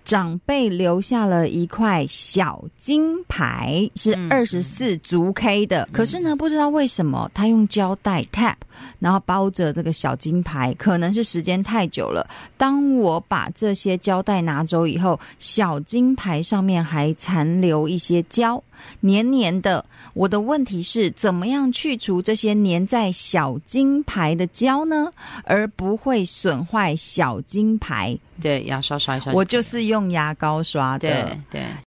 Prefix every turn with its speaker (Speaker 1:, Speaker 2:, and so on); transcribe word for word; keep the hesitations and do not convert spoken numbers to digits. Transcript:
Speaker 1: 长辈留下了一块小金牌，是二十四足 K 的、嗯、可是呢不知道为什么他用胶带 tap 然后包着这个小金牌，可能是时间太久了，当我把这些胶带拿走以后，小金牌上面还残留一些胶，黏黏的。我的问题是怎么样去除这些粘在小金牌的胶呢，而不会损坏小金牌？
Speaker 2: 对，牙刷刷一刷。
Speaker 1: 我就是用牙膏刷的。
Speaker 2: 对对。